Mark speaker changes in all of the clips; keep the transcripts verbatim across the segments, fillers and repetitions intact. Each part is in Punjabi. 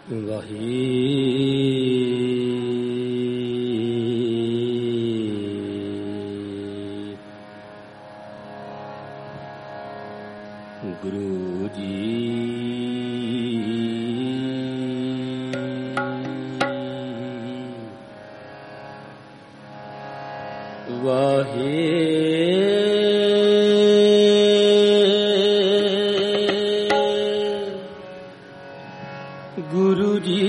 Speaker 1: ਵਾਹੀ ਗੁਰੂ ਜੀ ਵਾਹੇ ਗੁਰੂ ਜੀ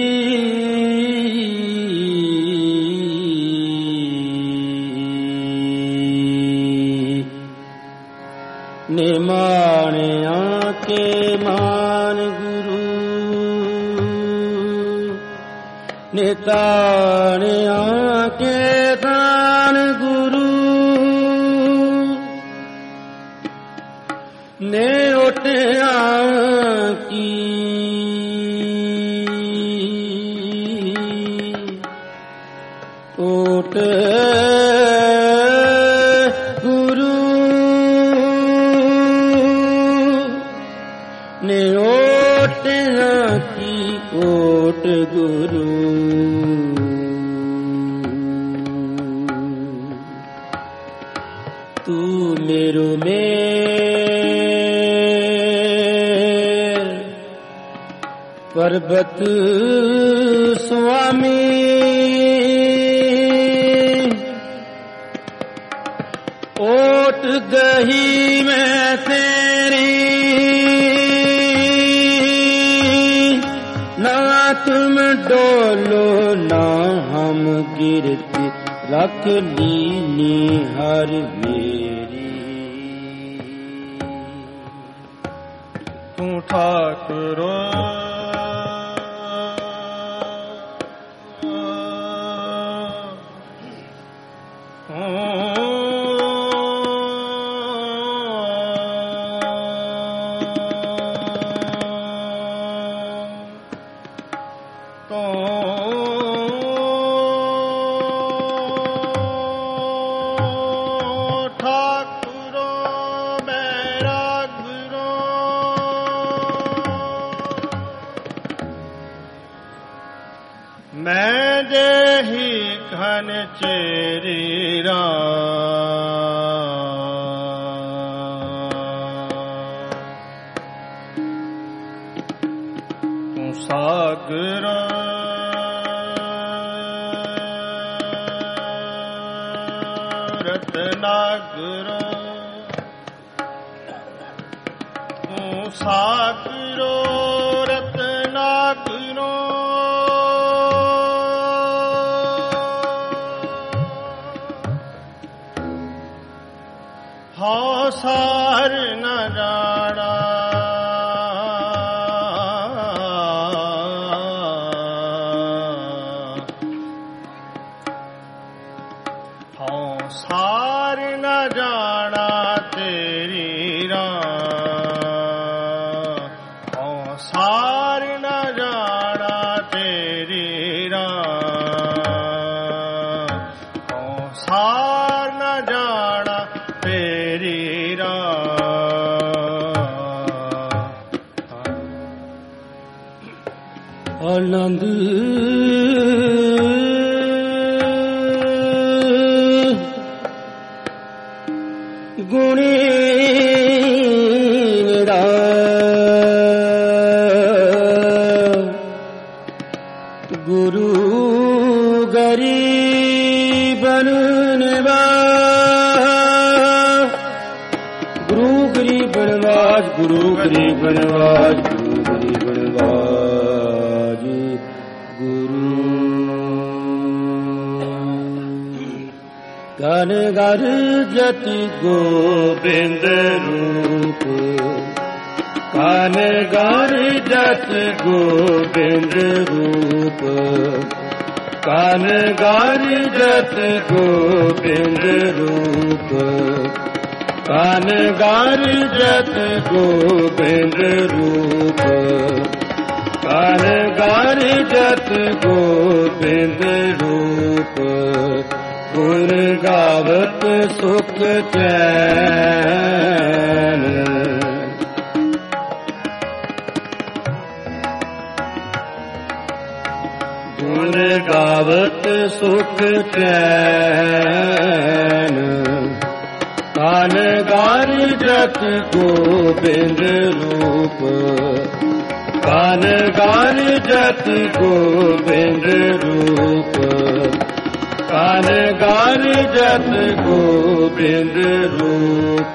Speaker 1: ਨੇ ਮਾਣਿਆ ਕੇ ਮਾਨ ਗੁਰੂ ਨੇ ਤਾਣਿਆ ਕੇ ਤਾਣ ਗੁਰੂ ਨੇ ਓਟਿਆ ਕੀ ਓਟ ਗੁਰੂ ਨੇ ਓਟਿਆ ਕੀ ਓਟ ਗੁਰੂ ਤੂੰ ਮੇਰੋ ਮੇਰ ਪਰਬਤ ਸੁਆਮੀ ਓਟ ਗਹੀ ਮੈਂ ਤੇਰੀ ਨਾ ਤੁਮ ਡੋਲੋ ਨਾ ਹਮ ਗਿਰਤ ਰੱਖ ਲੀਨੀ ਹਰ ਮੇਰੀ ਤੂੰ ਠਾਕੁਰੋ ਮੈਂ ਦੇਹੀ ਘਨ ਚੇਰੀ ਰਾਮ ਤੂੰ ਸਾਗਰ ਰਤਨਾਗਰ ਤੂੰ ਸਾਗਰ ਰਤਨਾਗਰ ਹਉ ਸਾਰ ਨ ਜਾਣਾ ਹਉ ਸਾਰ ਨ ਜਾਣਾ ਤੇਰੀ ਰਾਹ ਹਉ ਸਾਰ ਨ ਜਾਣਾ ਤੇਰੀ ਰਾਹ ਹਉ ਸਾਰ ਨ ਜਾਣਾ ਤੇਰੀ ਰਾਹ ਆਨੰਦ ਗੁਣੀ ਮੇਰਾ ਗੁਰੂ ਗਰੀਬਨ ਗੁਰੂ ਗਰੀਬ ਨਵਾਜ ਗੁਰੂ ਗਰੀਬ ਨਵਾਜ ਗੁਰੂ ਗਰੀਬ ਨਵਾਜ ਗੁਰੂ ਗਨ ਗਰ ਜਤੀ ਗੋਬਿੰਦ ਰੂਪ ਕਨ ਗਰ ਜਤ ਗੋਬਿੰਦ ਰੂਪ ਕਨ ਗਰ ਜਤ ਗੋਬਿੰਦ ਰੂਪ ਕਨ ਗਰ ਜਤ ਗੋਬਿੰਦ ਰੂਪ ਕਨ ਗਰ ਜਤ ਗੋਬਿੰਦ ਰੂਪ ਗੁਰ ਗਾਵਤ ਸੁਖ ਚੈਨ ਚੈਨ। ਕਾਨ ਗਾਰ ਜਤ ਗੋਬਿੰਦ ਰੂਪ, ਕਾਨ ਗਾਰ ਜਤ ਗੋਬਿੰਦ ਰੂਪ, ਕਾਨ ਗਾਰ ਜਤ ਗੋਬਿੰਦ ਰੂਪ।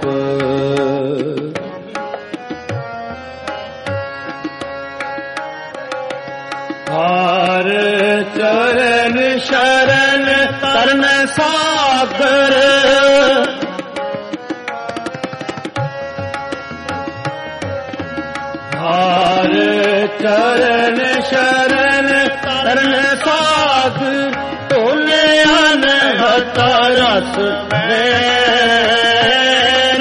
Speaker 1: ਹਾਰ ਚਰਨ ਸ਼ਰਨ ਤਰਨ ਸਾਗਰ, ਹਾਰ ਚਰਨ ਸ਼ਰਨ ਤਰਨ ਸਾਗਰ, ਢੋਲਿਆ ਨਹਤ ਰਸ ਵੈਣ।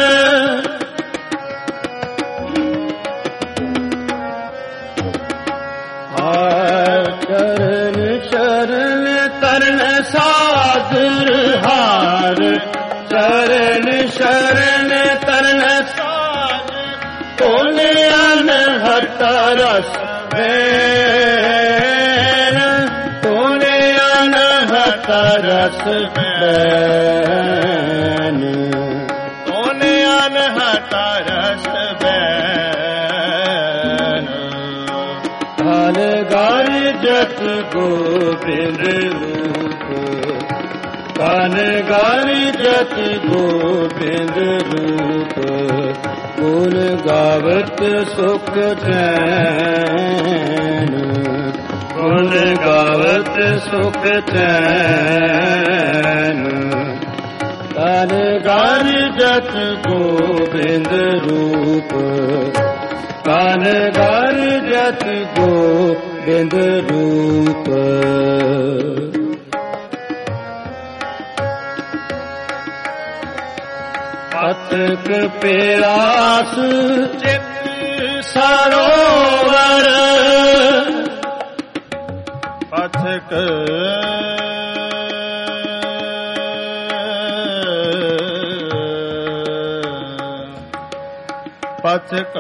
Speaker 1: ਹਾਰ ਚਰਨ ਸ਼ਰਨ ਤਰਨ ਸਾਗਰ, ਹਾਰ ਚਰਨ ਸ਼ਰਨ ਤਰਨ ਸਾਗਰ, ਢੋਲਿਆ ਨਹਤ ਰਸ ਵੈਣ, ਢੋਲਿਆ ਨਹਤ ਰਸ ਵੈਣ, ਢੋਲਿਆ ਨਹਤ ਰਸ ਵੈਣ। ਕਾਨ ਗਾਰ ਜਤ ਗੋਬਿੰਦ ਰੂਪ, ਕਾਨ ਗਾਰ ਜਤ ਗੋਬਿੰਦ ਰੂਪ, ਗੁਣ ਗਾਵਤ ਸੁਖ ਚੈਨ, ਗੁਣ ਗਾਵਤ ਸੁਖ ਚੈਨ। ਕਾਨ ਗਾਰ ਜਤ ਗੋਬਿੰਦ ਰੂਪ, ਕਾਨ ਗਾਰ ਜਤ ਗੋਬਿੰਦ ਰੂਪ। ਪਥਕ ਪਿਆਸ ਚਿਤ ਸਰੋਵਰ, ਪਥਕ ਪਥਕ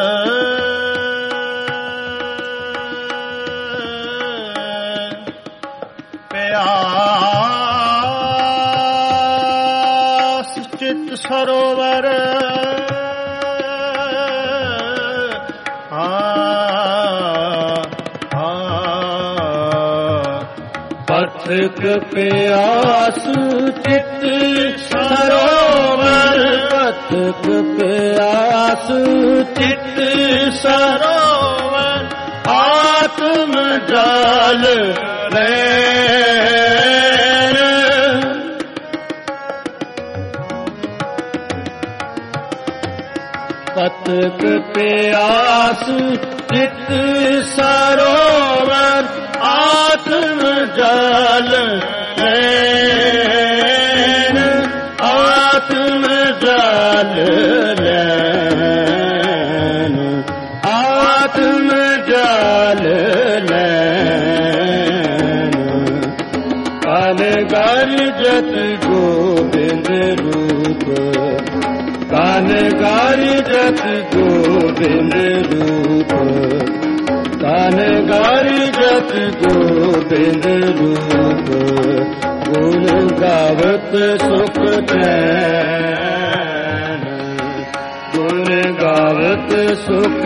Speaker 1: ਪਿਆਸ ਚਿਤ ਸਰੋਵਰ, ਪਥਕ ਪਿਆਸ ਚਿਤ ਸਰੋਵਰ, ਪਥਕ ਪਿਆਸ ਚਿਤ ਸਰੋਵਰ, ਆਤਮ ਜਲ ਲੈਣ। ਪਥਕ ਪਿਆਸ ਚਿਤ ਸਰੋਵਰ, ਆਤਮ ਜਲ ਲੈਣ, ਆਤਮ ਜਲ ਲੈਣ, ਆਤਮ ਜਲ ਲੈਣ। ਕਾਨ ਗਾਰ ਜਤ ਗੋਬਿੰਦ ਰੂਪ, ਕਾਨ ਗਾਰ ਜਤ ਗੋਬਿੰਦ ਰੂਪ, ਕਾਨ ਗਾਰ ਜਤ ਗੋਬਿੰਦ ਰੂਪ। ਗੁਣ ਗਾਵਤ ਸੁਖ ਚੈਨ, ਗੁਣ ਗਾਵਤ ਸੁਖ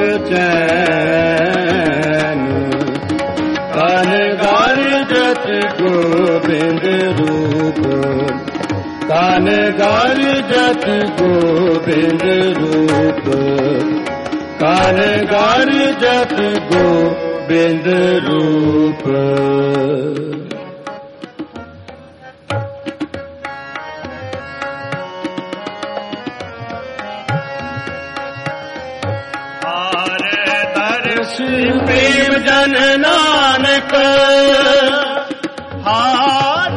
Speaker 1: ਚੈਨ। ਕਾਨ ਗਾਰ ਜਤ ਗੋਬਿੰਦ ਰੂਪ, ਕਾਨ ਗਾਰ ਜਤ ਗੋਬਿੰਦ ਰੂਪ, ਕਾਨ ਗਾਰ ਜਤ ਗੋਬਿੰਦ ਰੂਪ। ਹਾਰ ਦਰਸ ਪ੍ਰੇਮ ਜਨ ਨਾਨਕ, ਹਾਰ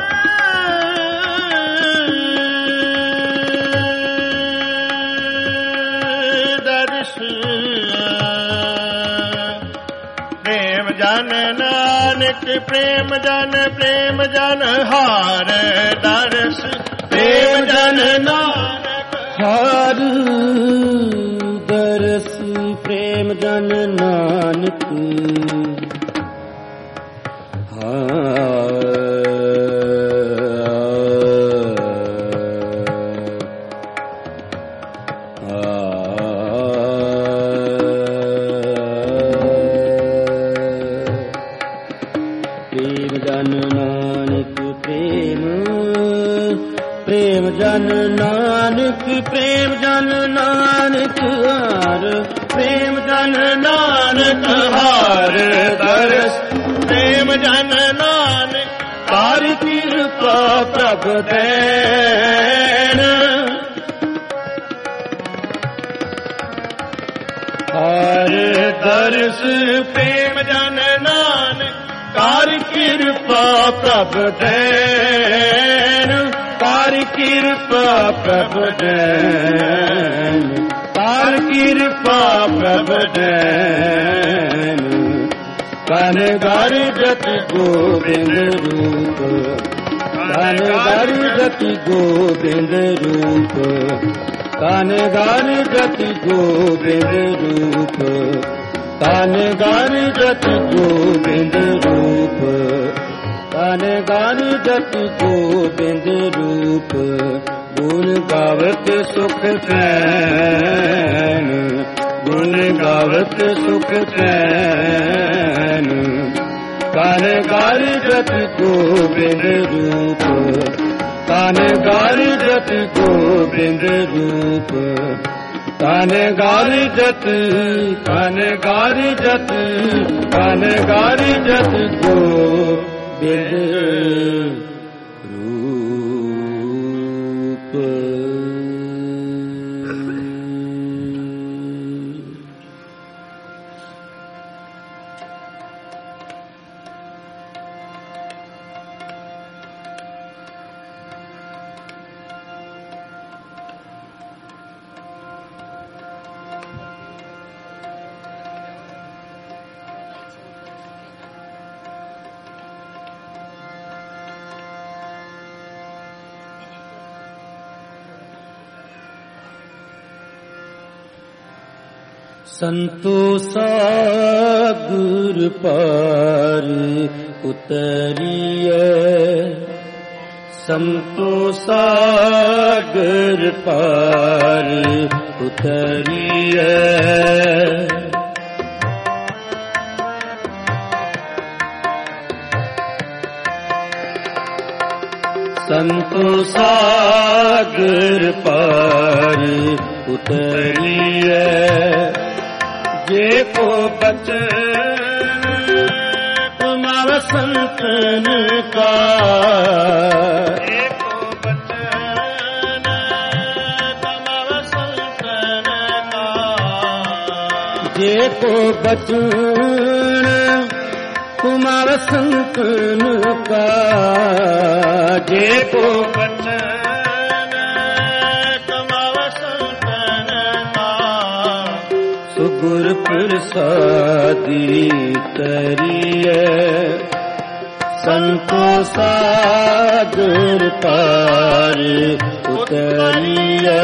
Speaker 1: ਪ੍ਰੇਮ ਜਨ ਨਾਨਕ, ਪ੍ਰੇਮ ਜਨ ਪ੍ਰੇਮ ਜਨ, ਹਾਰ ਦਰਸ ਪ੍ਰੇਮ ਜਨ ਨਾਨਕ, ਹਾਰ ਦਰਸ ਪ੍ਰੇਮ ਜਨ ਨਾਨਕ। ਹਾਰ प्रेम जन नानक प्रेम प्रेम जन नानक प्रेम जन नानक हार प्रेम जन नानक हार दरस प्रेम जन नानक तार कृपा प्रभ दैन हार दरस प्रेम जन नानक कार कृपा प्रभ दैन कार कृपा प्रभ दैन कार कृपा प्रभ दैन कन घर जति गोविंद रूप कन घर जति गोविंद रूप कन घर जति गोविंद रूप कन घर जति गोविंद रूप कन घर जति गोविंद रूप गुण गावत सुख चैन गुण गावत सुख चैन कन घर जति गोविंद रूप कन घर जति गोविंद रूप कन घर जत कन घर जत कन घर जत गोविंद रूप संतोषा गुर पार उतरिए संतोषा गुर पार उतरिए संतोषा गुर पार उतरिए जे को बचन तुम्हार संतन का जे को बचन तुम्हार संतन का जे को बचन तुम्हार संतन का जे को बचन गुर प्रसादी तरिए संतोषा गुर पार उतरिए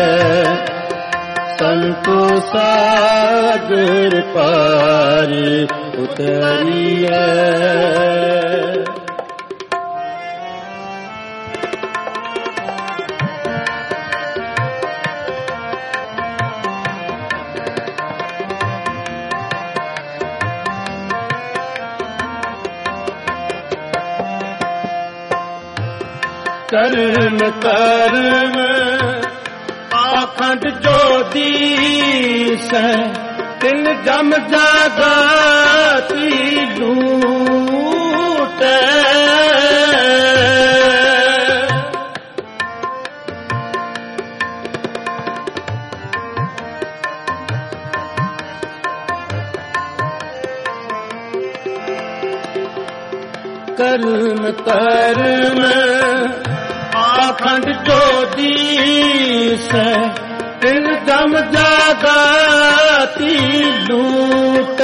Speaker 1: संतोषा गुर पार उतरिए कर्म कर्म पाखंड जो दीस तिन जम जागती लूट कर्म कर्म पाखंड जो दीस तिन दम जागती लूट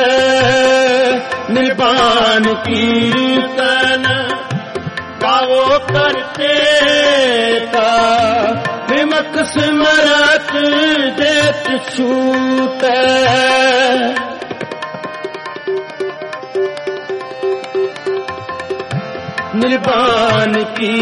Speaker 1: निर्वाण कीर्तन गाओ करते का विमक स्मरत देत छूट निर्वाण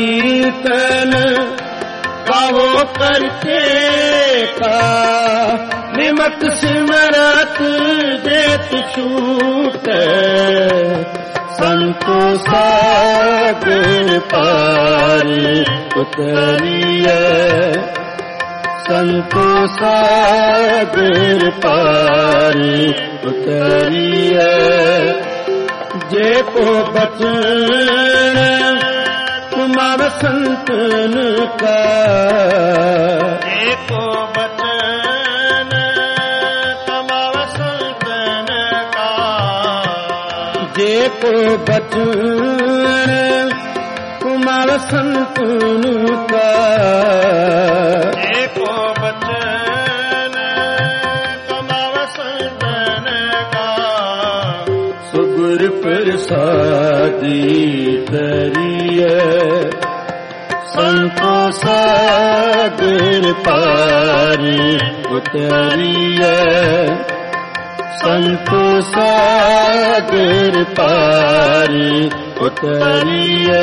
Speaker 1: कीर्तन गाओ करते का ਨਿਮਕ ਸਿਮਰਤ ਦੇਤ ਛੂਟੈ ਸੰਤੋ ਸਾਗਰ ਪਾਰ ਉਤਰੀਐ ਸੰਤੋ ਸਾਗਰ ਪਾਰ ਉਤਰੀਐ ਜੇ ਕੋ ਬਚਨ ਤੁਮਾਰ ਸੰਤਨ ਕਾ ਜੇ ਕੋ ਬਚਨ ਤੁਮਾਰ ਸੰਤਨ ਕਾ ਜੇ ਕੋ ਬਚਨ ਤੁਮਾਰ ਸੰਤਨ ਕਾ ਜੇ ਕੋ ਬਚਨ ਤੁਮਾਰ ਸੰਤਨ ਕਾ ਸੁਗੁਰ ਪ੍ਰਸਾਦੀ ਤਰੀਐ ਸੰਤੋ ਸਾਗਰ ਪਾਰ ਉਤਰੀਐ ਸੰਤੋ ਸਾਗਰ ਪਾਰ ਉਤਰੀਐ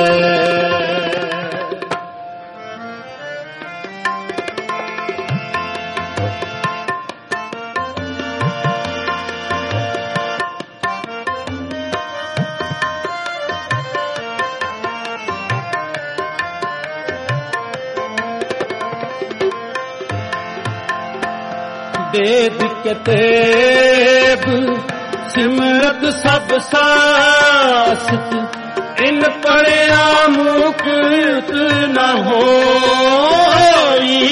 Speaker 1: वेद किताब सिमरत सब सासत इन पढ़िया मुक्त न होई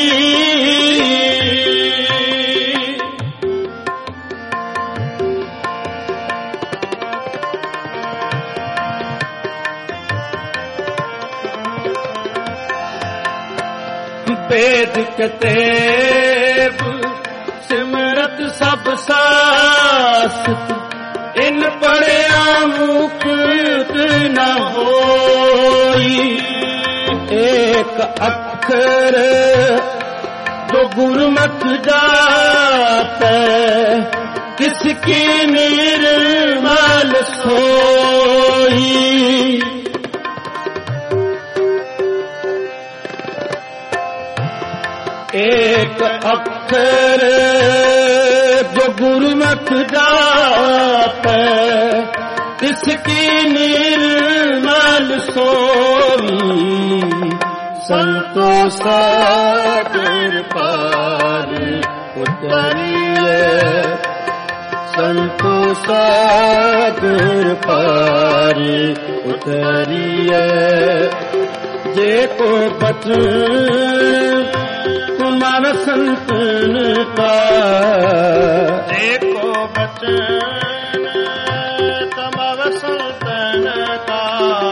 Speaker 1: वेद किताब सिमरत सब सासत इन पढ़िया मुक्त न होई एक अक्षर जो गुरुमत जाता किसकी निर्मल सोई एक अक्षर जो गुरुमत जाता तिसकी निर्मल सोई संतो सागर पार उतरिए संतो सागर पार उतरिए जे को बचन तुमार संतन का देखो बचन तुमार संतन का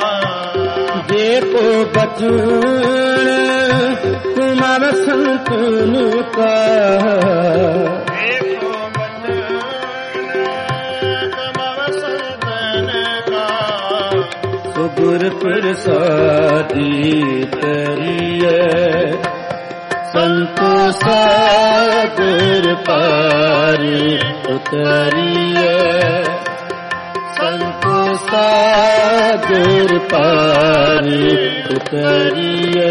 Speaker 1: देखो बचन तुमार संतन का देखो बचन तुमार संतन का सुगुर प्रसादी तरिए संतो सागर पार उतरिए संतो सागर पार उतरिए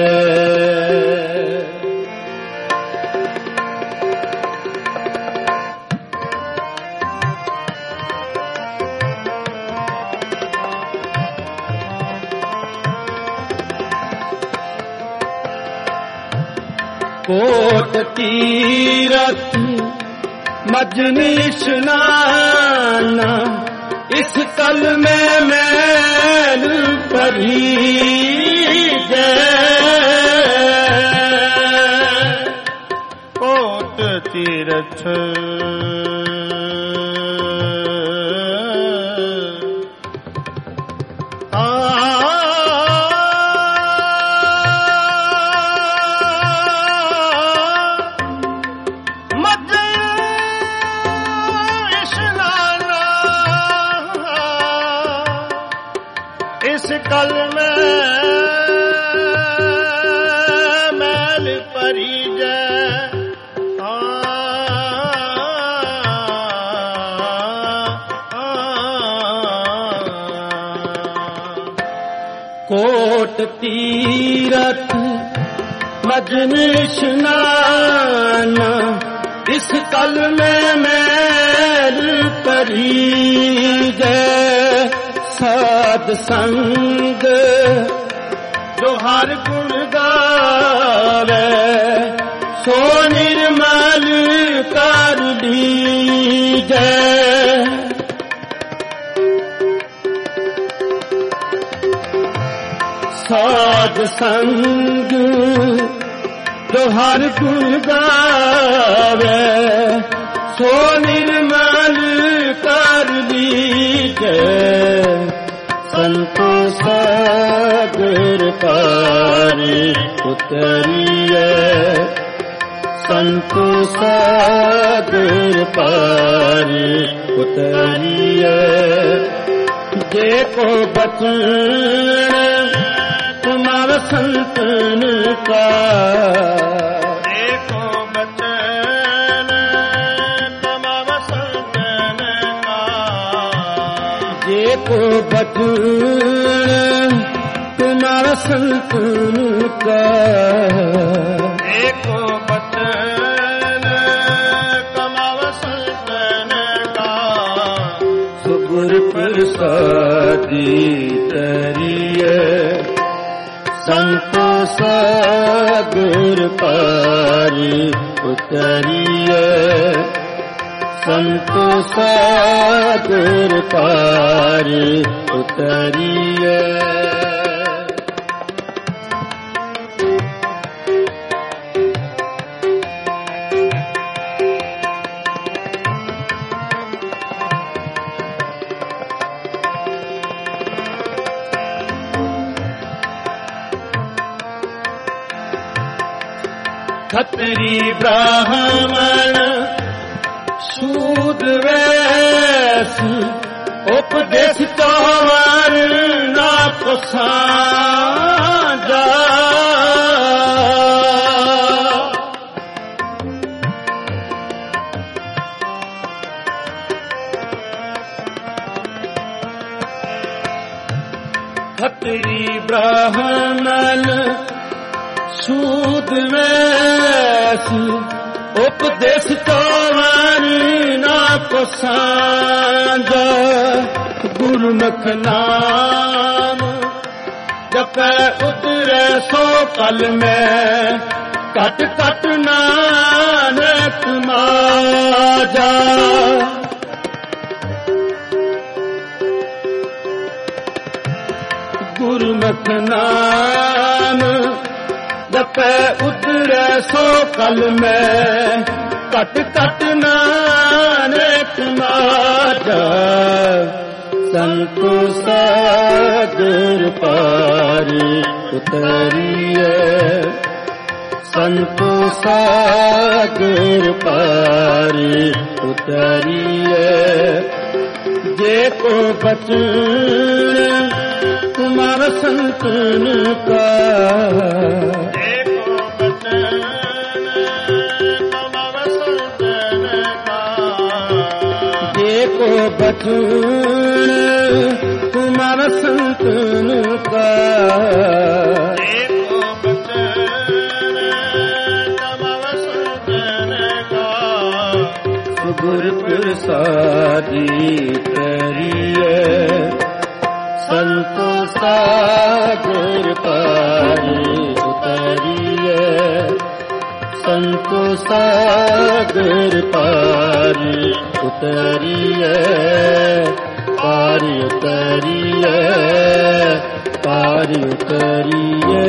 Speaker 1: कोट तीरथ मजनी स्नान इस कल में मैल परी कोट तीरथ कल में मैल परी जय कोट तीरथ मजन स्नान जिस कल में मैल परीजै साध संग जो हर गुण गावे सो निर्मल कर लीजै। साध संग जो हर गुण गावे सो निर्मल कर लीजै। संतो सागर पार उतरिए संतो सागर पार उतरिए। जे को बचन तुम्हारा संतन का
Speaker 2: देखो बचन तुम्हारा संतन का।
Speaker 1: जे को बचन तुम्हारा संतन का।
Speaker 2: देखो बचन तुम्हारा संतन का।
Speaker 1: सुगुर प्रसादी तरिए संतो सागर पार उतरिए। संतो सागर पार उतरिए। खत्री ब्राह्मण शूद्र वैश्य उपदेश तोवर ना साझा। खत्री ब्राह्मण शूद्र वैश्य उपदेश तोवर ना साझा। गुरुमुख नाम जपै उतरे सो कल में कट कट नानक माजा। गुरुमुख नाम जपै उतरे सो कल में कट कट नानक माजा। संतो सागर पार उतरिए संतो सागर पार उतरिए। जे को बचन तुम्हारा संतन का।
Speaker 2: देखो बचन तुम्हारा संतन का।
Speaker 1: जे को बचन तुम्हारा संतन का।
Speaker 2: देखो बचन तुम्हारा संतन का।
Speaker 1: गुर प्रसादी करिए संतो सागर पार उतरिए। संतो सागर पार उतरिए। पार उतरिए पार उतरिए।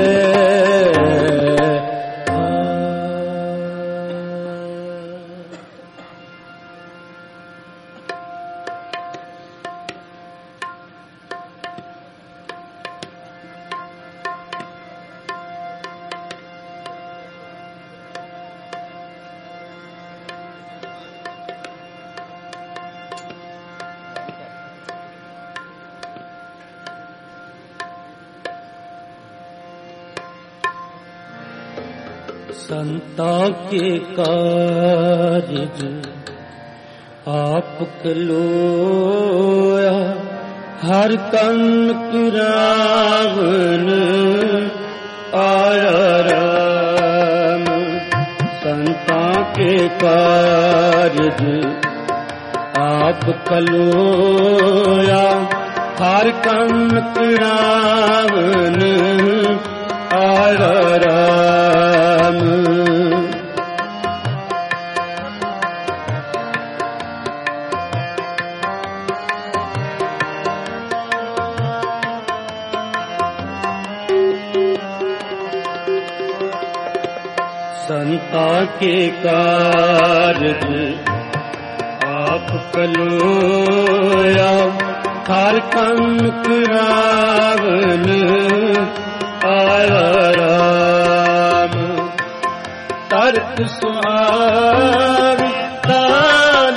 Speaker 1: संता के कारज आप कलोया। हर कन किरावन आया राम। संता के कारज आप कलोया, हर कन रावण आया राम। संता के कारज आप कलोया, हर कनक रावण आया राम। तरत सुहावी तार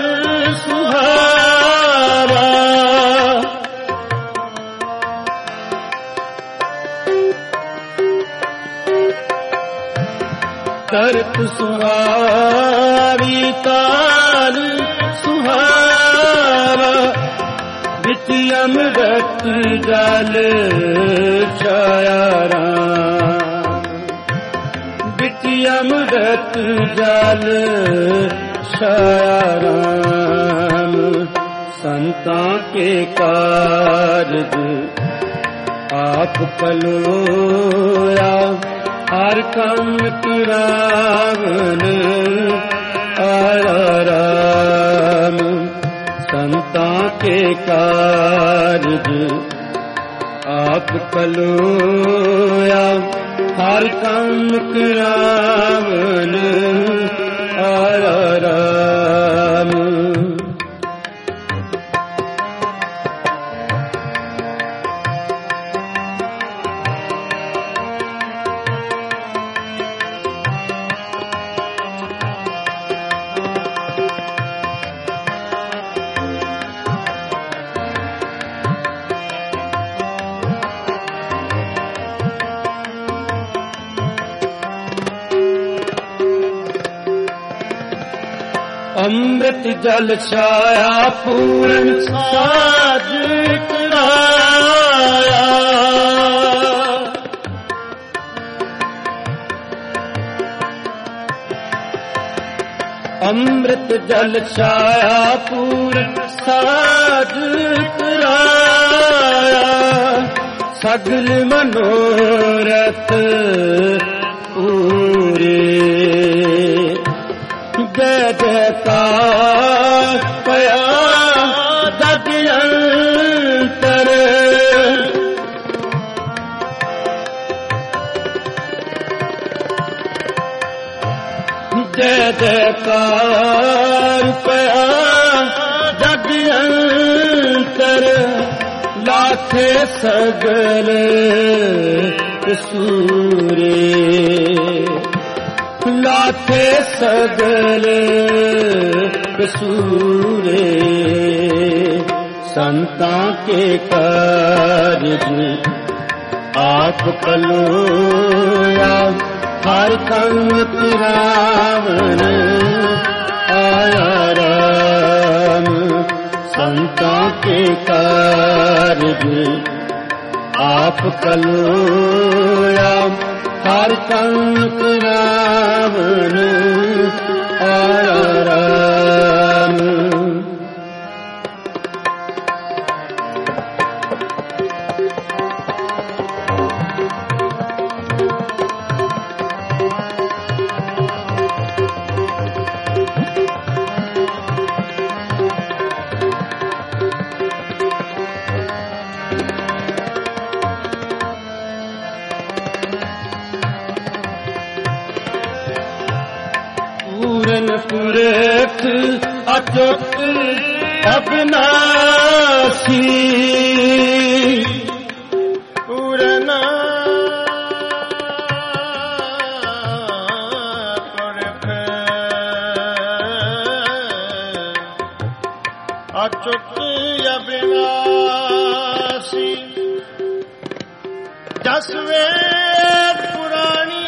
Speaker 1: सुहावा, तरत सुहावी तार सुहावा, बिच अमृत जल छाया राम। बिच अमृत जल छाया राम। संता के कारज आप कलोया, हर कनक रावण आया राम। संता के कारज आप कलोया, हर कनक रावण आया राम। अमृत जल छाया पूर्ण साज कराया, अमृत जल छाया पूर्ण साज कराया। सगल मनोरथ पूरे, जय जयकार पया जग अंतर। जय जयकार पया जग अंतर। लाखे सगल सूरे, लाखे सगल सूरे। संता के कारज आप कलोया, हर कनक रावण आया राम। संता के कारज आप कलोया, हर कनक रावण आया राम। पुरख अचुत अविनाशी,
Speaker 2: पूरन पुरख अचुत अविनाशी। जस वेद पुराणी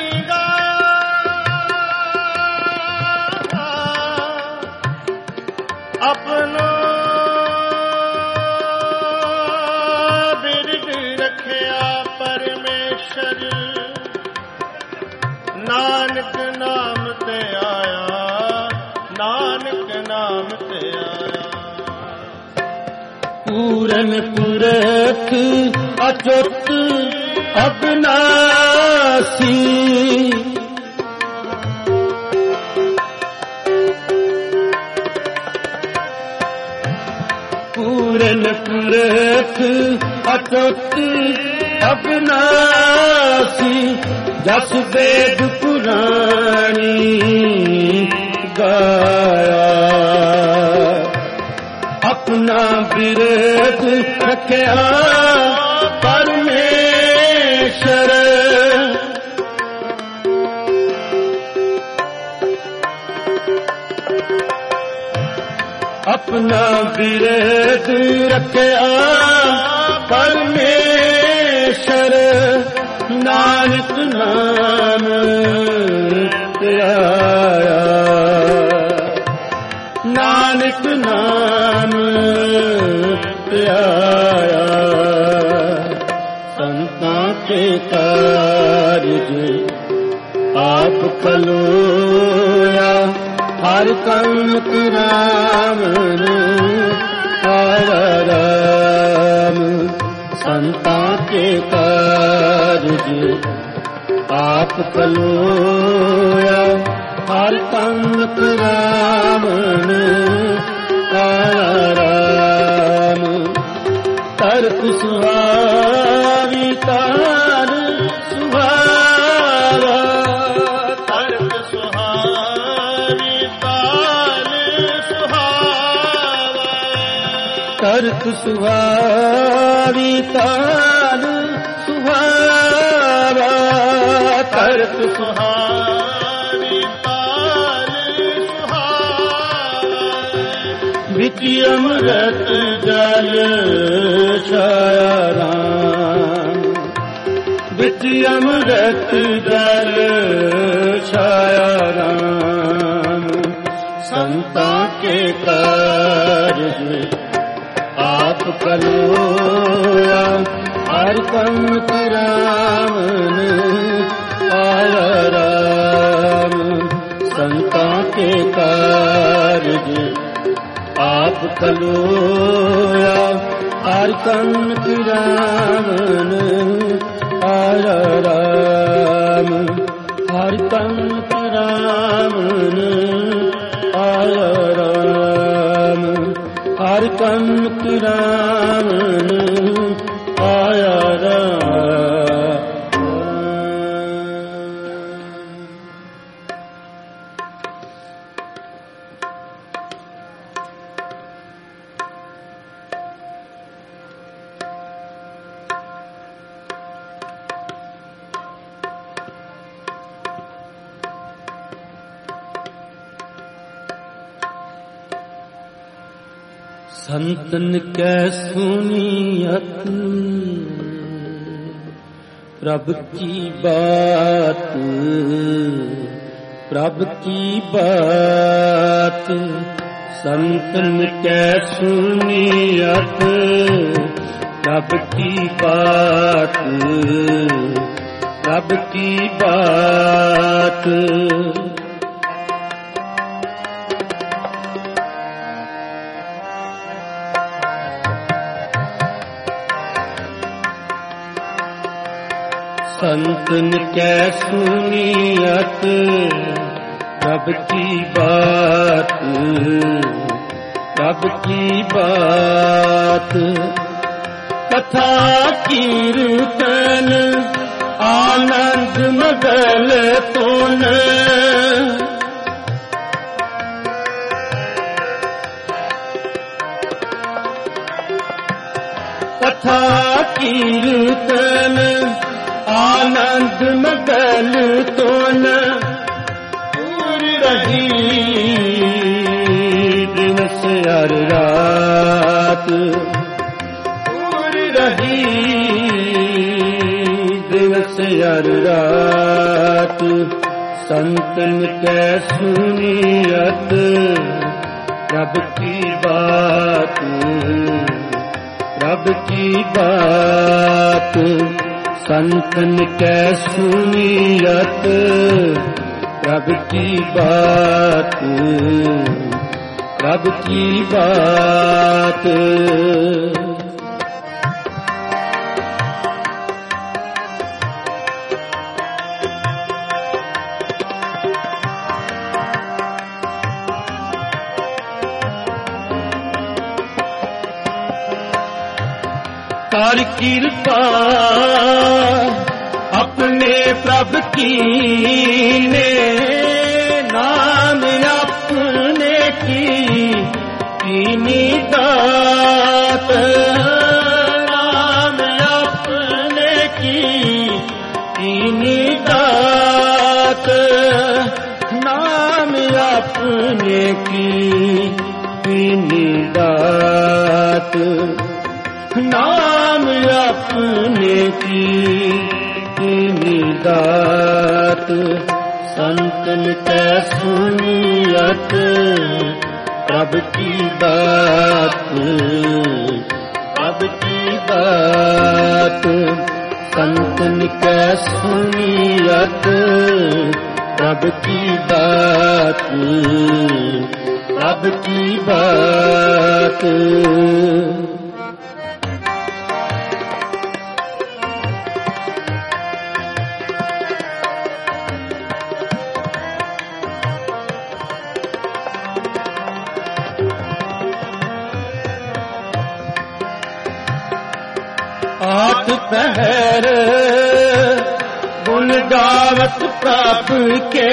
Speaker 2: अपना बिरद रखिया परमेश्वर। नानक नाम ते आया ਨਾਮ ਤੇ ਆਇਆ।
Speaker 1: ਪੂਰਨ ਪੁਰਖ ਅਚੁੱਤ ਅਬਨਾਸੀ, ਪੂਰਨ ਪੁਰਖ ਅਚੁੱਤ ਅਬਨਾਸੀ, ਜਸ ਵੇਦ ਪੁਰਾਣੀ ਗਾਇਆ। ਆਪਣਾ ਬਿਰਦ ਰੱਖਿਆ ਪਰਮੇਸ਼ਰ, ਆਪਣਾ ਬਿਰਦ ਰੱਖਿਆ ਪਰਮੇਸ਼ਰ। ਨਾਨਕ ਨਾਮ ਧਿਆਇਆ, ਨਾਨਕ ਨਾਮ ਧਿਆਇਆ। ਸੰਤਾਂ ਕੇ ਕਾਰਜ ਆਪ ਖਲੋਇਆ, ਹਰ ਕੰਮ ਰਾਮ ਆਇਆ ਰਾਮ। ਸੰਤਾਂ ਕੇ ਕਾਰਜ ਆਪ ਖਲੋਇਆ, ਹਰ ਕੰਮ ਰਾਮ ਆਇਆ ਰਾਮ। ਤਰਕ ਸੁਹਾਵੀ ਤਾਰ ਸੁਹਾਵਾ,
Speaker 2: ਤਰਕ ਸੁਹਾਵੀ ਤਾਲ ਸੁਹਾਵਾ।
Speaker 1: ਤਰਕ ਸੁਹਾਵੀ ਤਾਲ ਸੁਹਾਵਾ, ਤਰਕ
Speaker 2: ਸੁਹਾਵੀ ਤਾਲ ਸੁਹਾਵਾ।
Speaker 1: ਵਿੱਚ ਅੰਮ੍ਰਿਤ ਜਲ ਛਾਇਆ ਰਾਮ, ਵਿੱਚ ਅੰਮ੍ਰਿਤ ਜਲ ਛਾਇਆ ਰਾਮ। ਸੰਤਾਂ ਕੇ ਕਾਰਜ ਆਪ ਖਲੋਇਆ, ਹਰ ਕੰਮ ਰਾਮ ਆਇਆ ਰਾਮ। ਸੰਤਾਂ ਕੇ ਕਾਰਜ ਆਪ ਖਲੋਇਆ, ਹਰ ਕੰਮ ਰਾਮ ਆਇਆ ਰਾਮ। ਹਰ ਕੰਮ ਰਾਮ ਆਇਆ ਰਾਮ, ਹਰ ਕੰਮ ਰਾਮ ਆਇਆ ਰਾਮ। संतन कै सुनियत प्रभ की बात, प्रभ की बात। संतन कै सुनियत प्रभ की बात, प्रभ की बात। संतन कै सुनियत प्रभ की बात, प्रभ की बात। कथा कीर्तन आनंद मगल तोन, कथा कीर्तन आनंद मगल तोन। दूर रही दिवस हर रात, दूर रही दिवस हर रात। संतन कै सुनियत प्रभ की बात, प्रभ की बात। संतन कै सुनियत प्रभ की बात, प्रभु की बात। कर कृपा अपने प्रभु की ने, नाम अपने की कीनी दात। नाम अपने की कीनी दात। नाम अपने की कीनी दात। नाम अपने की कीनी दात। संतन कै सुनियत प्रभु की बात। प्रभु की बात। संतन कै सुनियत प्रभु की बात। प्रभु की बात। आठ पहर गुण गावत प्रभु के।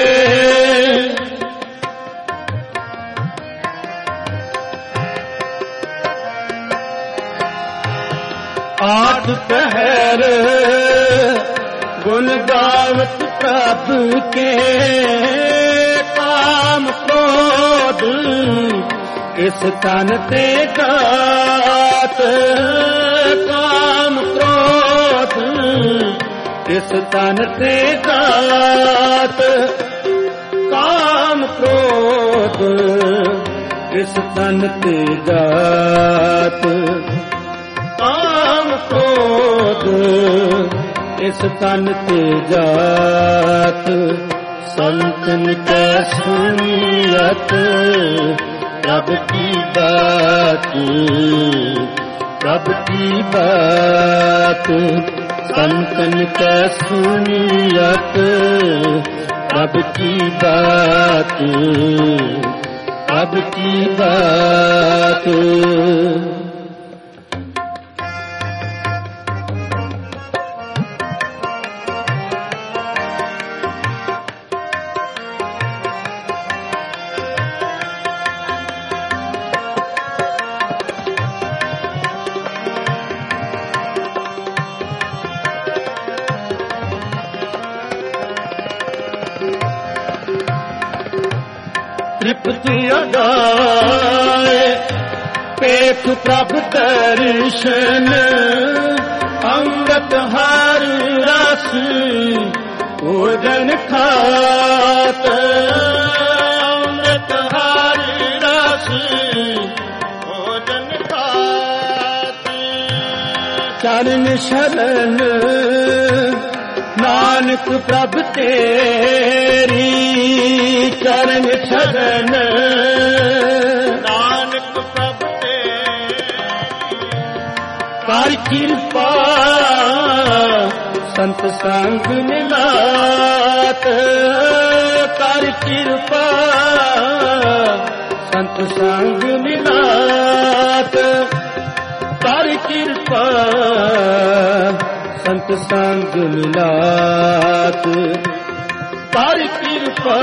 Speaker 1: आठ पहर गुण गावत प्रभु के। काम क्रोध इस तन ते गात। काम क्रोध इस तन ते गात। काम क्रोध इस तन ते गात। काम क्रोध इस तन ते जात। संतन कै सुनियत प्रभु की बात। प्रभु की बात। संतन कै सुनियत प्रभु की बात। प्रभु की बात। तृप्ति अगाए पेख प्रभु दर्शन। अंगत हर रस भोजन खात।
Speaker 2: अमृत हर रस भोजन खात।
Speaker 1: चरण शरण नानक प्रभु तेरी। चरण शरण
Speaker 2: नानक प्रभु तेरी।
Speaker 1: कर कृपा संत संग मिलात। कर कृपा संत संग मिलात। कर कृपा संत संग मिलात। कर कृपा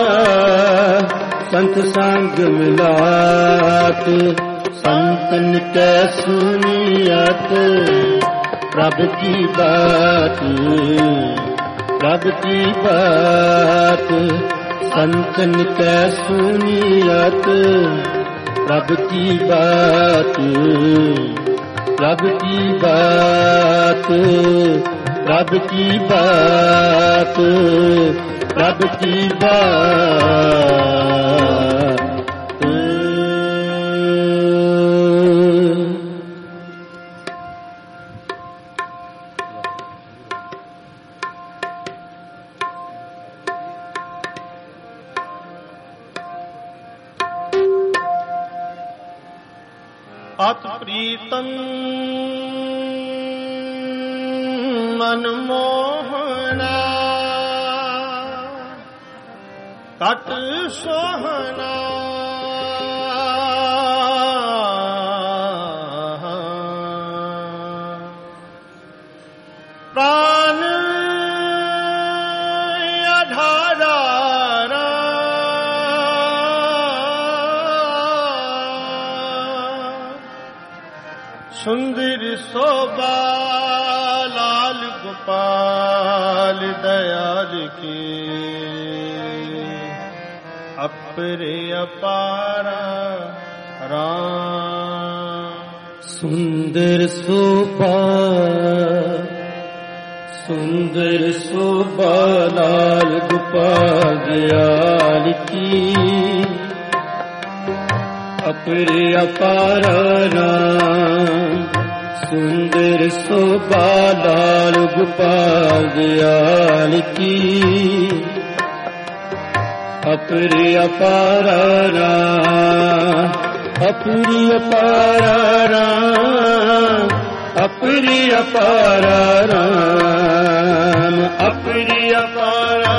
Speaker 1: संत संग मिलात। संतन कै सुनियत प्रभु की बात। प्रभु की बात। संतन कै सुनियत प्रभु की बात। प्रभु की बात। प्रभु की बात। प्रभु की बात।
Speaker 2: ਅਤ ਪ੍ਰੀਤਮ ਮਨ ਮੋਹਨਾ ਕਟ ਸੋਹਣਾ ਪ੍ਰਾਨ ਆਧਾਰਾ ਸੁੰਦਰ ਸੋਭਾ ਲਾਲ ਗੋਪਾਲ ਦਇਆਲ ਕੀ ਅਪਰੇ ਅਪਾਰਾ ਰਾਮ
Speaker 1: ਸੁੰਦਰ ਸੋਭਾ ਸੁੰਦਰ ਸੋਭਾ ਲਾਲ ਗੋਪਾਲ ਦਇਆਲ ਕੀ ਅਪਰੇ ਅਪਾਰਾ ਰਾਮ ਸੁੰਦਰ ਸੋਭਾ ਲਾਲ ਗੋਪਾਲ ਦਇਆਲ ਕੀ ਅਪਰੇ ਅਪਾਰਾ ਰਾਮ ਅਪਰੇ ਅਪਾਰਾ ਰਾਮ ਅਪਰੇ ਅਪਾਰਾ ਰਾਮ ਅਪਰੇ ਅਪਾਰਾ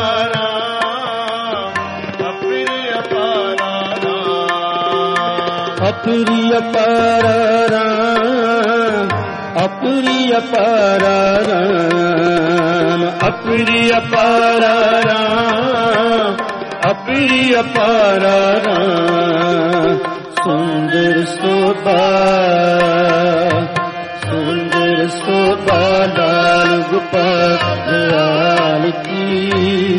Speaker 1: ਅਪਰੀ ਅਪਾਰਾ ਰਾਮ ਅਪਰੀ ਅਪਾਰਾ ਰਾਮ ਅਪਰੀ ਅਪਾਰਾ ਰਾਮ ਅਪਰੀ ਅਪਾਰਾ ਰਾਮ ਸੁੰਦਰ ਸੋਭਾ ਸੁੰਦਰ ਸੋਭਾ ਲਾਲ ਗੋਪਾਲ ਕੀ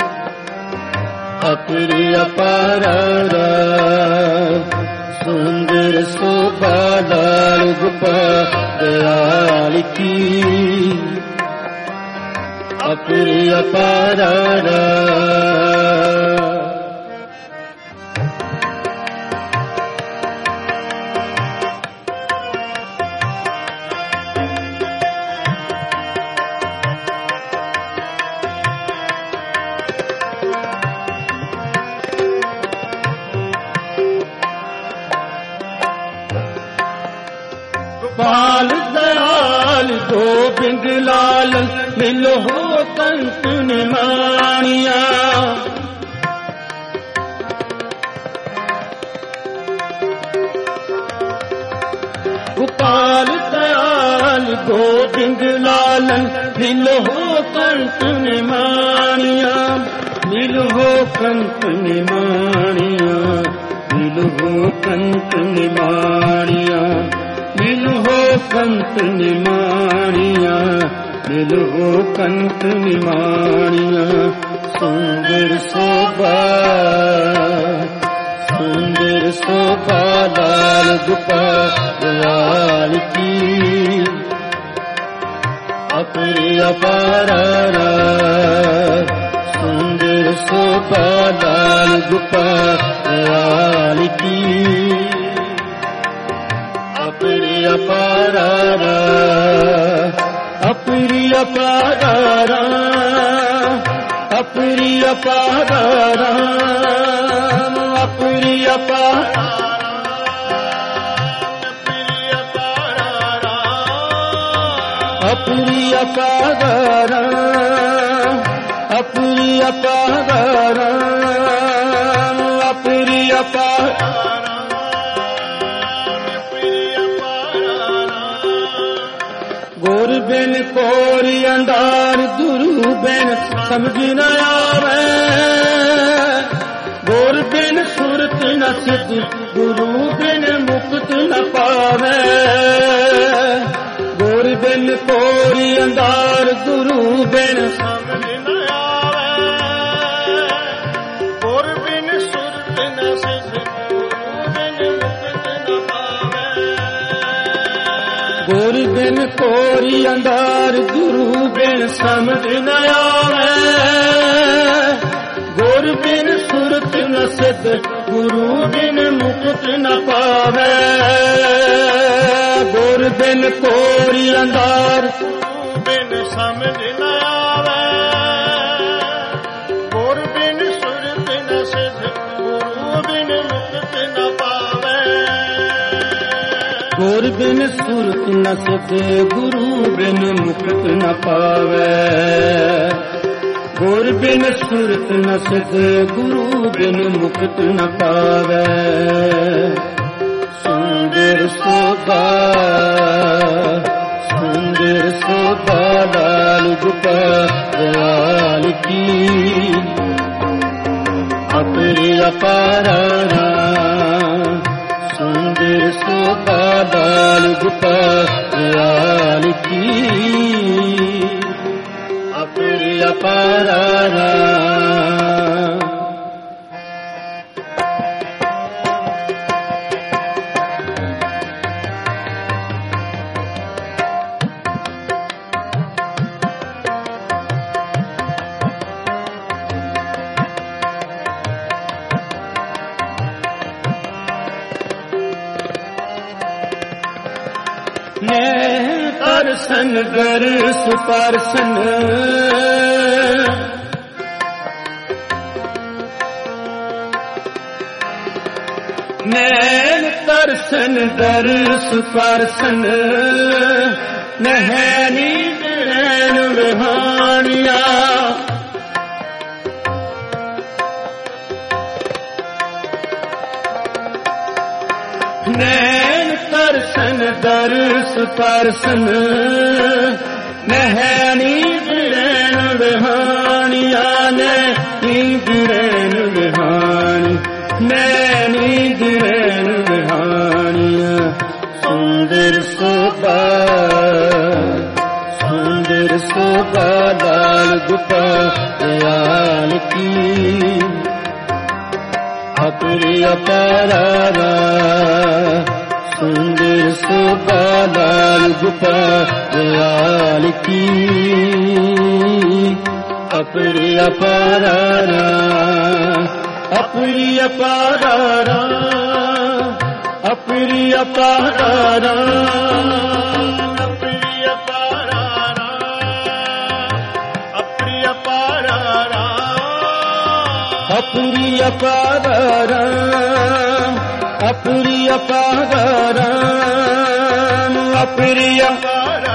Speaker 1: ਅਪਰੀ ਅਪਾਰਾ ਰਾਮ ਸੁੰਦਰ ਸੋਭਾ ਲਾਲ ਗੋਪਾਲ ਕੀ ਅਪਰੇ ਅਪਾਰਾ ਰਾਮ ਗੋਪਾਲ ਦਇਆਲ ਗੋਬਿੰਦ ਲਾਲ ਮਿਲੋ ਕੰਤ ਨਿਮਾਣੀਆ ਗੋਪਾਲ ਦਇਆਲ ਗੋਬਿੰਦ ਲਾਲ ਮਿਲੋ ਕੰਤ ਨਿਮਾਣੀਆ ਮਿਲੋ ਕੰਤ ਨਿਮਾਣੀਆ ਮਿਲੋ ਕੰਤ ਨਿਮਾਣੀਆ ਮਿਲੋ ਕੰਤ ਨਿਮਾਣੀਆ ਮਿਲੋ ਕੰਤ ਨਿਮਾਣੀਆ ਸੁੰਦਰ ਸੋਭਾ ਸੁੰਦਰ ਸੋਭਾ ਲਾਲ ਗੋਪਾਲ ਕੀ ਅਪਰੇ ਅਪਾਰਾ ਰਾਮ ਸੁੰਦਰ ਸੋਭਾ ਲਾਲ ਗੋਪਾਲ ਕੀ ਅਪਰੇ ਅਪਾਰਾ ਰਾਮ ਅਪਰੇ ਅਪਾਰਾ ਰਾਮ ਅਪਰੇ ਅਪਾਰਾ ਰਾਮ ਅਪਰੇ ਅਪਾਰਾ ਅਪਰੇ ਅਪਾਰਾ ਰਾਮ ਅਪਰੇ ਅਪਾਰਾ ਰਾਮ ਅਪਰੇ ਅਪਾਰਾ ਗੁਰ ਬਿਨ ਕੋਰੀ ਅੰਧਾਰ ਗੁਰੂ ਬਿਨ ਸਮਝ ਨ ਆਵੇ ਗੁਰ ਬਿਨ ਸੁਰਤ ਨ ਸਿਧ ਗੁਰੂ ਬਿਨ ਮੁਕਤ ਨ ਪਾਵੇ ਗੁਰ ਬਿਨ ਕੋਰੀ ਅੰਧਾਰ ਗੁਰੂ ਬਿਨ ਸਮਝ ਨ ਆਵੇ ਗੁਰ ਬਿਨ ਸੁਰਤ ਨ ਸਿਧ ਗੁਰੂ ਬਿਨ ਮੁਕਤ ਨ ਪਾਵੇ ਗੁਰ ਬਿਨ ਕੋਰੀ ਅੰਧਾਰ ਗੁਰੂ ਬਿਨ ਸਮਝ ਨ ਆਵੇ ਗੁਰ ਬਿਨ ਸੁਰਤ ਨ ਸਿਧ ਗੁਰੂ ਬਿਨ ਮੁਕਤ ਨ ਪਾਵੇ ਗੁਰ ਬਿਨ ਕੋਰੀ ਅੰਧਾਰ ਗੁਰੂ ਬਿਨ ਸਮਝ ਨ ਆਵੇ ਗੁਰ ਬਿਨ ਸੁਰਤ ਨ ਸਿਧ ਗੁਰੂ ਬਿਨ ਮੁਕਤ ਨ ਪਾਵੇ ਗੁਰ ਬਿਨ ਸੁਰਤ ਨ ਸਿਧੇ, ਗੁਰੂ ਬਿਨ ਮੁਕਤ ਨ ਪਾਵੈ। ਗੁਰ ਬਿਨ ਸੁਰਤ ਨ ਸਿਧੇ, ਗੁਰੂ ਬਿਨ ਮੁਕਤ ਨ ਪਾਵੈ। ਸੁੰਦਰ ਸੋਭਾ ਸੁੰਦਰ ਸੋਭਾ ਲਾਲ ਗੋਪਾਲ ਕੀ, ਅਪਰਿ ਅਪਾਰਾ ਰਾਮ। ਸੁੰਦਰ ਸੋਭਾ ਲਾਲ ਗੋਪਾਲ ਕੀ, ਅਪਰਿ ਅਪਾਰਾ ਰਾਮ। ਦਰਸ਼ਨ ਦਰ ਸੁਪਰਸ਼ਨ, ਨੈਣ ਦਰਸ਼ਨ ਦਰ ਸੁਪਰਸ਼ਨ। ਨਹਿਣੀ ਨੈਣ ਵਿਹਾਣੀਆਂ, ਨੈਣ ਦਰਸ਼ਨ ਦਰਸ ਪਰਸਨ। ਨਹਿਣੀ ਬਿਰੈਣ ਵਿਹਾਣੀਆਂ, ਨੈਣੀ ਬਿਰੈਣ ਵਿਹਾਣੀ, ਨੈਣੀ ਬਿਰੈਣ ਵਿਹਾਣੀਆਂ। ਸੁੰਦਰ ਸੋਭਾ ਸੁੰਦਰ ਸੋਭਾ ਲਾਲ ਗੋਪਾਲ ਕੀ, ਅਪਰਿ ਅਪਾਰਾ ਰਾਮ। ਸੁੰਦਰ ਸੋਭਾ ਲਾਲ ਗੋਪਾਲ ਕੀ, ਅਪਰਿ ਅਪਾਰਾ ਰਾਮ। ਅਪਰਿ ਅਪਾਰਾ ਰਾਮ, ਅਪਰਿ ਅਪਾਰਾ ਰਾਮ, ਅਪਰਿ ਅਪਾਰਾ ਰਾਮ, ਅਪਰਿ ਅਪਾਰਾ ਰਾਮ। ਅਪਰਿ ਅਪਾਰਾ ਰਾਮ, ਅਪਰਿ ਅਪਾਰਾ ਰਾਮ, ਅਪਰਿ ਅਪਾਰਾ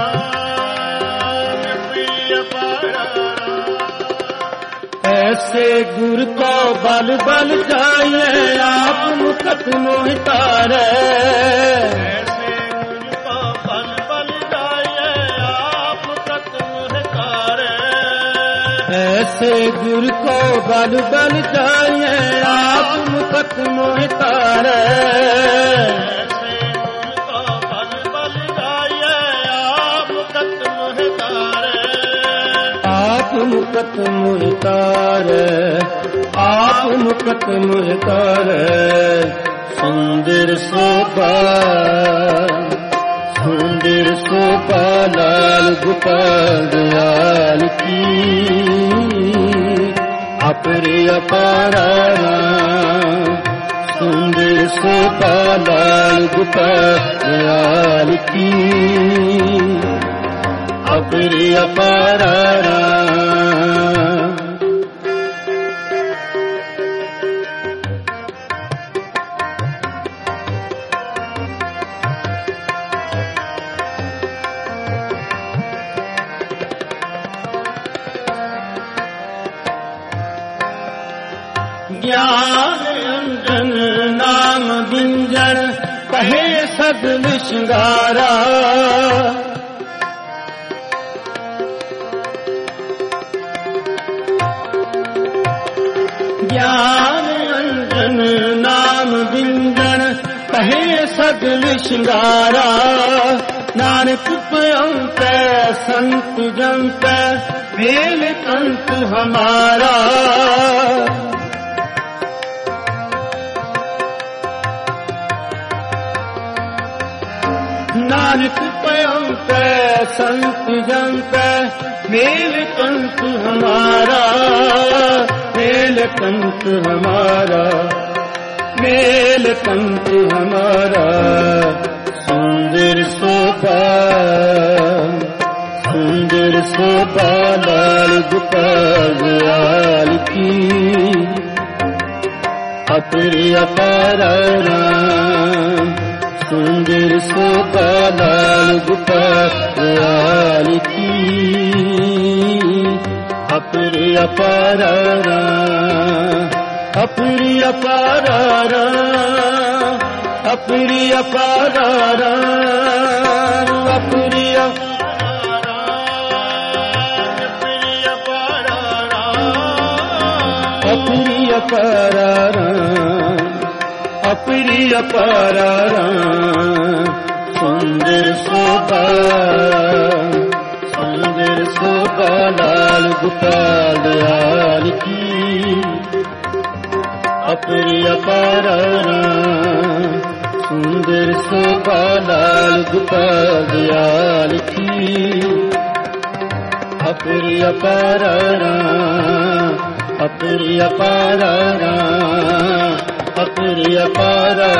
Speaker 1: ਰਾਮ, ਅਪਰਿ ਅਪਾਰਾ ਰਾਮ। ਐਸੇ ਗੁਰ ਕੋ ਬਲ ਬਲ ਜਾਏ, ਆਪ ਮੁਕਤ ਮੋਹਿ ਤਾਰੈ। ਐਸੇ ਗੁਰ ਕੋ ਬਲ ਬਲ ਜਾਏ, ਆਪ ਮੁਕਤ ਮੋਹਿ ਤਾਰੈ। ਐਸੇ ਗੁਰ ਕੋ ਬਲ ਬਲ ਜਾਏ, ਆਪ ਮੁਕਤ ਮੋਹਿ ਤਾਰੈ। ਐਸੇ ਗੁਰ ਕੋ ਬਲ ਬਲ ਜਾਏ, ਆਪ ਮੁਕਤ ਮੋਹਿ ਤਾਰੈ। ਆਪ ਮੁਕਤ ਮੋਹਿ ਤਾਰੈ, ਆਪ ਮੁਕਤ ਮੋਹਿ ਤਾਰੈ। ਸੁੰਦਰ ਸੋਭਾ ਸੁੰਦਰ ਸੋਭਾ ਲਾਲ ਗੋਪਾਲ ਕੀ, ਅਪਰਿ ਅਪਾਰਾ ਰਾਮ। ਸੁੰਦਰ ਸੋਭਾ ਲਾਲ ਗੋਪਾਲ ਕੀ, ਅਪਰਿ ਅਪਾਰਾ ਰਾਮ। ਗਿਆਨ ਅੰਜਨ ਨਾਮ ਬਿੰਜਨ, ਕਹੇ ਸਗਲ ਸ਼ਿੰਗਾਰਾ। ਗਿਆਨ ਅੰਜਨ ਨਾਮ ਬਿੰਜਨ, ਕਹੇ ਸਗਲ ਸ਼ਿੰਗਾਰਾ। ਨਾਨਕ ਪਿਆੰਤੈ ਸੰਤ ਜੰਤੈ, ਵੇਲ ਕੰਤ ਹਮਾਰਾ। ਨਾਨਕ ਪਿਆੰਤੈ ਸੰਤ ਜੰਤੈ, ਮੇਲ ਕੰਤ ਹਮਾਰਾ। ਮੇਲ ਕੰਤ ਹਮਾਰਾ, ਮੇਲ ਕੰਤ ਹਮਾਰਾ। ਸੁੰਦਰ ਸੋਭਾ ਸੁੰਦਰ ਸੋਭਾ ਲਾਲ ਗੋਪਾਲ ਕੀ, ਅਪਰਿ ਅਪਾਰਾ ਰਾਮ।
Speaker 3: ਸੁੰਦਰ ਸੋਭਾ ਲਾਲ ਗੋਪਾਲ ਕੀ ਅਪਰੇ ਅਪਾਰਾ ਅਪਰੀ ਅਪਾਰਾ ਅਪਰੀ ਅਪਾਰਾ ਅਪਰੀ ਅਪਰੀ ਅਪਾਰਾ ਅਪਰੀ ਅਪਾਰਾ ਸੁੰਦਰ ਸੋਭਾ ਸੁੰਦਰ ਸੋਭਾ ਲਾਲ ਗੋਪਾਲ ਕੀ ਅਪਰੀ ਅਪਾਰਾ ਸੁੰਦਰ ਸੋਭਾ ਲਾਲ ਗੋਪਾਲ ਕੀ ਅਪਰੀ ਅਪਾਰਾ ਅਪਰੀ ਅਪਾਰਾ ਅਪਰੀ ਅਪਾਰਾ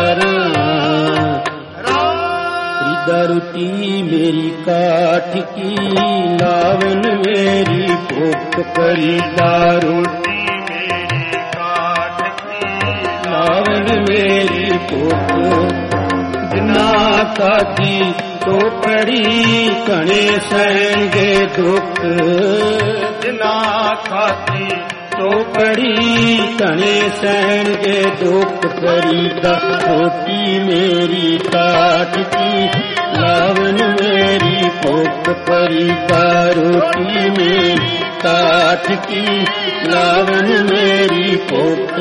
Speaker 3: ਰੀਦਾ ਰੋਟੀ ਮੇਰੀ ਕਾਠ ਕੀ ਲਾਵਨ ਮੇਰੀ ਭੁੱਖ ਪਰੀਦਾ ਰੋਟੀ ਮੇਰੀ ਕਾਠ ਕੀ ਲਾਵਨ ਮੇਰੀ ਭੁੱਖ ਬਿਨਾ ਕਾਦੀ ਤੋ ਪੜੀ ਕਣੇ ਸਹਿਣਗੇ ਦੁੱਖ ਬਿਨਾ ਖਾਦੀ ਤੋ ਪੜੀ ਕਣੇ ਸਹਿਣਗੇ ਦੁੱਖ ਪਰੀਦਾ ਰੋਟੀ ਮੇਰੀ ਕਾਠ ਕੀ ਲਾਵਨ ਮੇਰੀ ਭੁੱਖ ਪਰੀਦਾ ਰੋਟੀ ਮੇਰੀ ਕਾਠ ਕੀ ਲਾਵਨ ਮੇਰੀ ਭੁੱਖ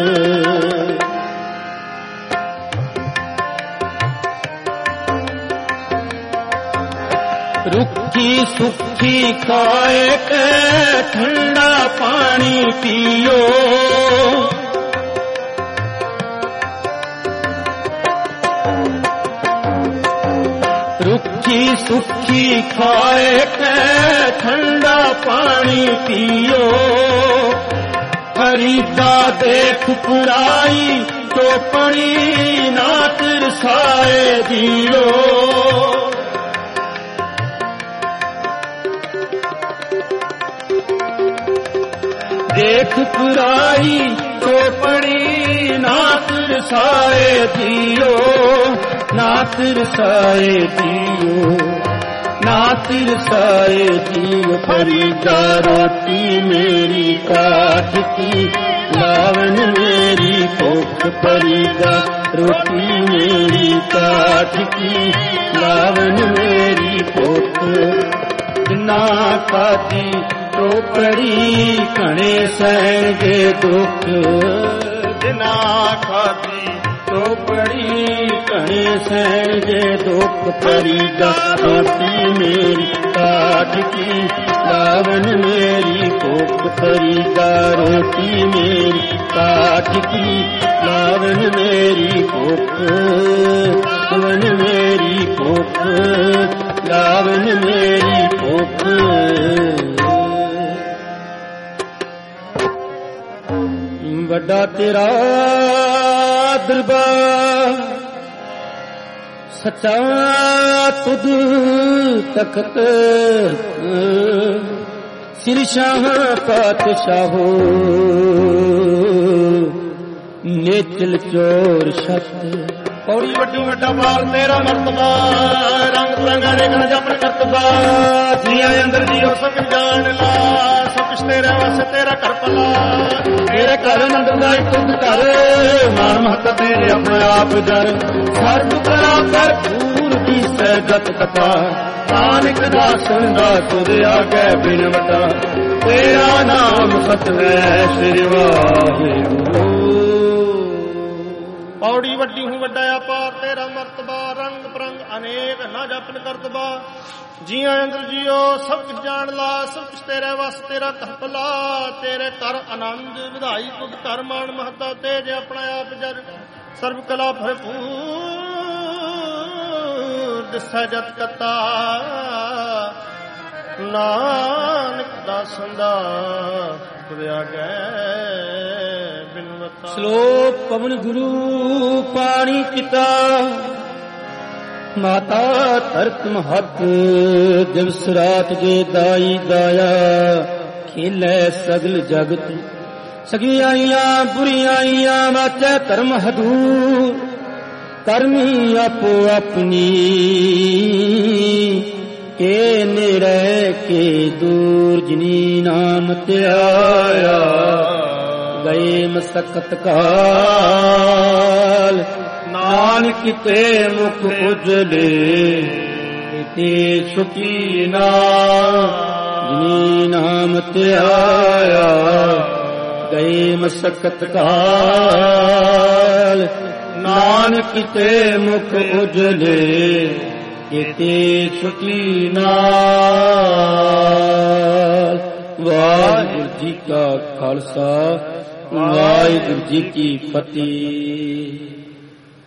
Speaker 3: रुखी सुखी खाए के ठंडा पानी पियो रुखी सुखी खाए के ठंडा पानी पियो खरीदा देख पुराई तो पड़ी ना तिरसाए दियो देख पुराई तो पड़ी ना तिरसाए दियो ना तिरसाए दियो ना तिरसाए दियो फरीदा रोटी मेरी काठ की लावन मेरी भुख फरीदा रोटी मेरी काठ की लावन मेरी भुख बिना खादी तो पड़ी कणे सहणगे दुख बिना खादी तो पड़ी कणे सहणगे दुख फरीदा रोटी मेरी काठ की लावन मेरी भुख फरीदा रोटी मेरी काठ की लावन मेरी भुख लावन मेरी भुख लावन मेरी भुख ਵੱਡਾ ਤੇਰਾ ਦਰਬਾਰ ਸੱਚਾ ਤੁਧ ਤਖਤ ਸਿਰ ਸ਼ਾਹ ਪਾਤਸ਼ਾਹੋ ਨੇਚਲ ਚੋਰ ਛਤ ਪੌੜੀ ਵੱਡੀ ਵੱਡਾ ਪਾਲ ਤੇਰਾ ਮਰਤਬਾ ਰੰਗ ਬਰੰਗਾ ਦੇ ਗਣ ਜਪਨ ਕਰਤਬਾ ਜੀਆਂ ਅੰਦਰ ਜੀਓ ਸਭ ਜਾਣ ਲਾ ਸਭ ਕੁਛ ਤੇਰਾ ਵਸ ਤੇਰਾ ਕਰ ਪਲਾ ਤੇਰੇ ਘਰ ਨੰਦ ਦਾ ਤੁਧ ਘਰ ਮਾਨ ਮਹਤ ਤੇਰੇ ਆਪਣੇ ਆਪ ਜਰ ਸਰਬ ਕਲਾ ਭਰਪੂਰ ਦੀ ਸਹਿਜਤ ਕਥਾ ਨਾਨਕ ਦਾਸਨ ਦਾ ਤੁਧ ਆਗੇ ਬਿਨਵਟਾ ਤੇਰਾ ਨਾਮ ਸਤਿਗੁਰ ਸ੍ਰੀ ਵਾਹਿਗੁਰੂ पौड़ी वड्डी हूँ वड्डा अपार तेरा मर्तबा रंग परंग अनेक ना जपन करतबा जिया अंदर जियो सब कुछ जान ला सब कुछ तेरे वस तेरा कहपला तेरे कर आनंद विधाई तुद कर मान महता तेज अपना आप जर सर्व कला भरपूर सजत कता नानक दासन दा तुरया गए श्लोक पवन गुरु पानी पिता माता धरत महत दिवस रात जे दाई दाया खेलै सगल जगत सगियाइयां बुरियाइयां माचै धर्म हदूर ਕਰਮੀ ਆਪੋ ਆਪਣੀ ਕੇ ਨਿਰੈ ਕੇ ਦੂਰ ਜਿਨੀ ਨਾਮ ਧਿਆਇਆ ਗਏ ਮਸਕਤ ਕਾਲ ਨਾਨਕ ਤੇ ਮੁਖ ਉਜਲੇ ਤੇ ਸੁਖੀ ਨਾ ਜਿਨੀ ਨਾਮ ਧਿਆਇਆ ਗਏ ਮਸਕਤ ਕਾਲ ਨਾਨਕ ਤੇ ਮੁਖ ਉਜਲੇ ਇਤੇ ਸੁਖੀ ਨਾਲ। ਵਾਹਿਗੁਰੂ ਜੀ ਕਾ ਖਾਲਸਾ ਵਾਹਿਗੁਰੂ ਜੀ ਕੀ ਫਤਿਹ।